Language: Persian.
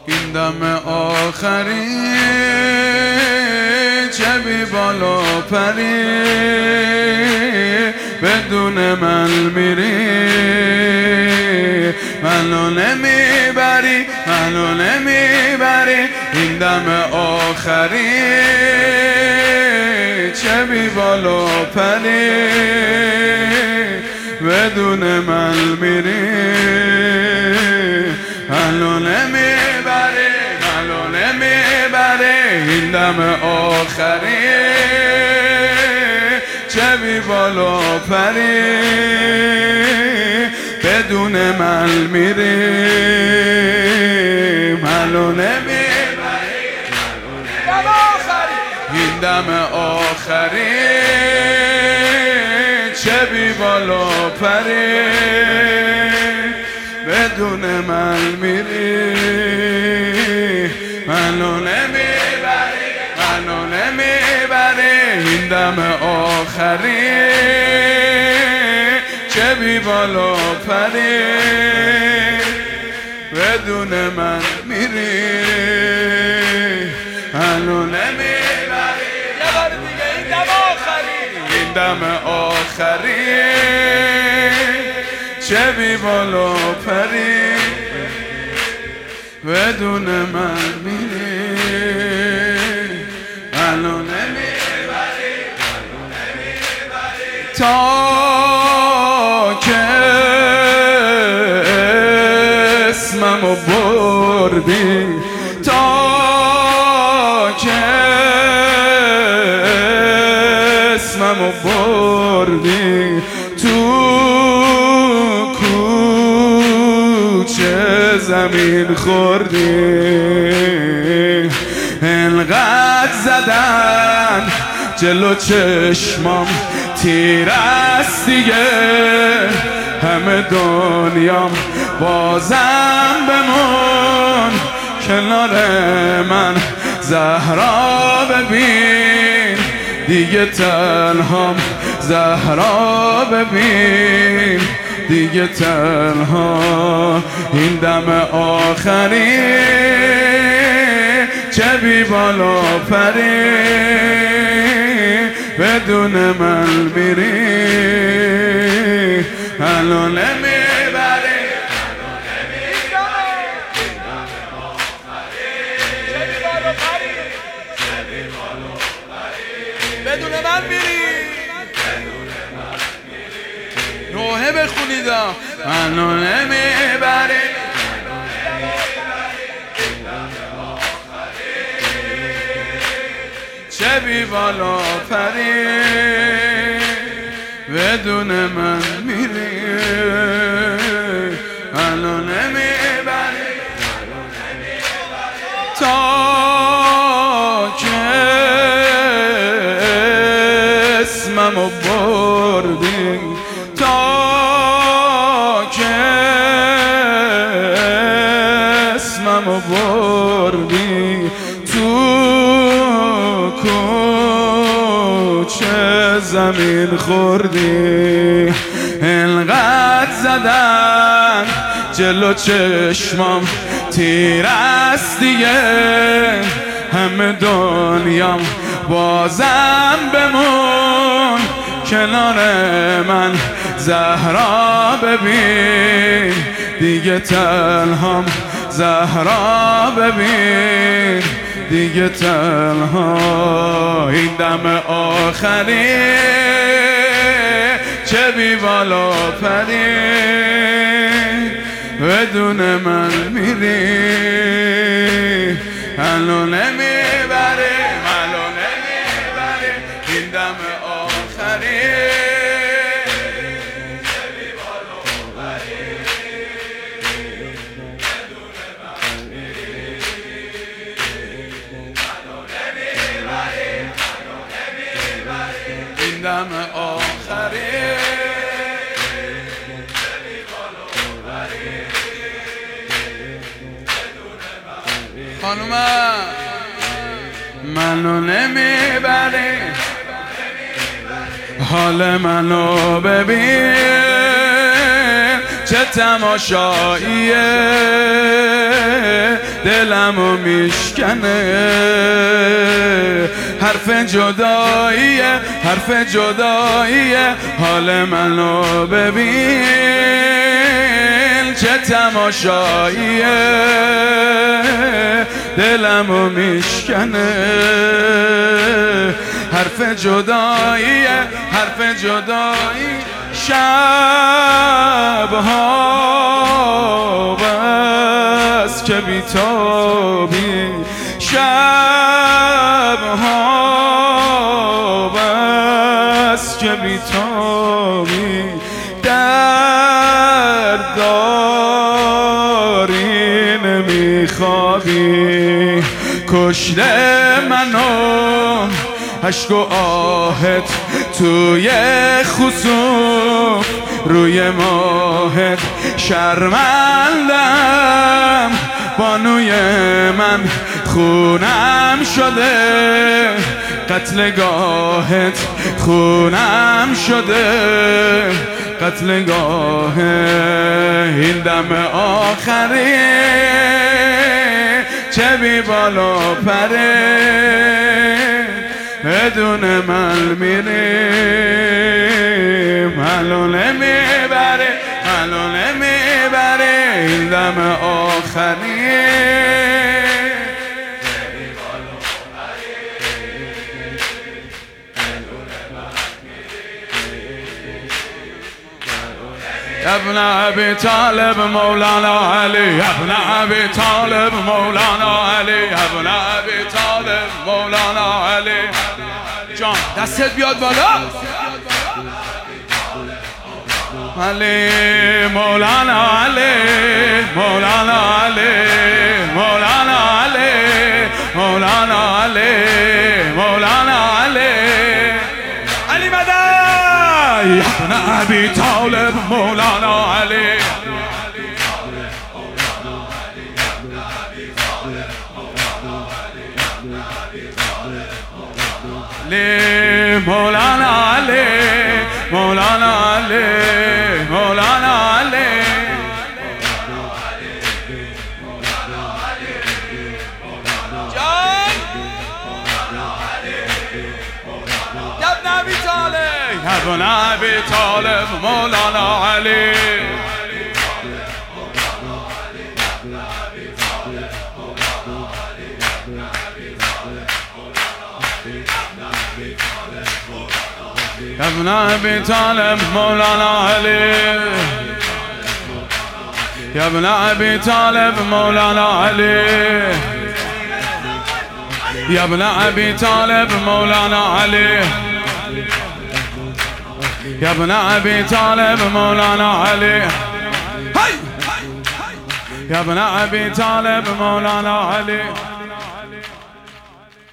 این دم آخری چه بی بالا پری بدون من میری، منو نمیبری، منو نمیبری. این دم آخری چه بی بالا پری بدون من میری، منو نمیبری، منو نمیبری. این دم آخری چه بی بالا پری بدون من میری، منو نمیبری. این دم آخری چه بی بالا پری بدون من میری، منو نمیبری، منو نمیبری. این دم آخری چه بی بالا پری بدون من میری، منو نمیبری. یه بار دیگه این دم آخری، این دم آخری چه بی بالا پری بدون من میری، منو نمیبری، منو نمیبری. تا که اسممو بردی، تا که اسممو بردی، تو کوچه زمین خوردی. انقدر زدن جلو چشمام تیر است دیگه، همه دنیام بازم بمون کنار من. زهرا ببین دیگه تنهام، زهرا ببین دیگه تنها. این دم آخری چه بی بالا پری بدون من میری، منو نمیبری، منو نمیبری. این دم آخری چه بی بالا پری، چه بی بالا پری بدون من میری، بدون من میری. نوحه بخونیدم، منو نمیبری. چه بی بالا پری بدون من میری، منو نمیبری. تا که اسممو بردی، تا که اسممو بردی، کوچه زمین خوردی. انقدر زدن جلو چشمام تیر است دیگه، همه دنیام بازم بمون کنار من. زهرا ببین دیگه تنهام، زهرا ببین دیگه تنها. این دم آخری چه بی بالا پری بدون من میری، منو نمیبری، منو نمیبری. این دم آخری چه بی بالا پری بدون من میری، منو نمیبری، منو نمیبری. این دم آخری خانومم منو نمیبری، حال منو ببین چه تماشاییه دلمو میشکنه حرف جداییه حرف جداییه حال منو ببین چه تماشاییه دلمو میشکنه حرف جداییه حرف جدایی شبها بس که بیتابی شبها بس که بیتابی درد داری نمیخوابی کشته منو عشق و آهت توی خسوف روی ماهت شرمندم بانوی من خونم شده قتلگاهت خونم شده قتلگاه این دم آخری چه بی بالا پره بدون من میریم منو نمیبره منو نمیبره این دم آخری ابن ابي طالب مولانا علي ابن ابي طالب مولانا علي ابن ابي طالب مولانا علي جان دستت بیاد بالا علی مولانا علی مولانا علی مولانا علی مولانا علی مولانا علی علی مدد ابن ابي طالب مولانا علی مولانا علی مولانا علی مولانا علی جان ابن ابي طالب ابن ابي طالب مولانا علی ابن ابي طالب مولانا علي يا ابن ابي طالب مولانا علي يا ابن ابي طالب مولانا علي يا ابن ابي طالب مولانا علي يا ابن ابي طالب مولانا علي